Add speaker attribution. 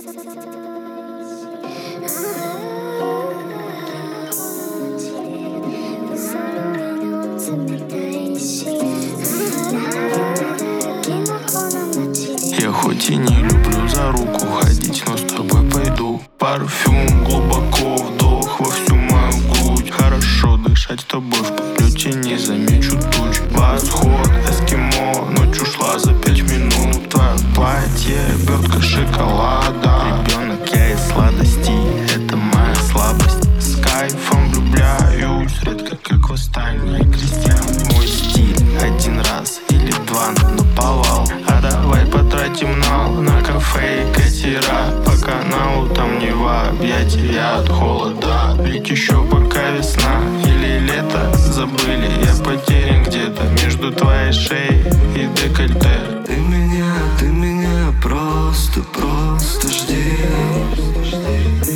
Speaker 1: Я хоть и не люблю за руку ходить, но с тобой пойду. Парфюм, глубоко вдох во всю мою грудь. Хорошо дышать с тобой в полете, не замечу туч. Восход, эскимо, ночь ушла за 5 минут. Твое платье, обертка шоколада. Ребенок, я из сладостей, это моя слабость. С кайфом влюбляюсь, редко как восстание крестьян. Мой стиль один раз или два наповал. А давай потратим на кафе и катера. По каналу там Нева, объятия от холода. Ведь еще пока весна или лето, забыли, я потерян где-то между твоей шеей и декольте.
Speaker 2: Ты меня просто жди.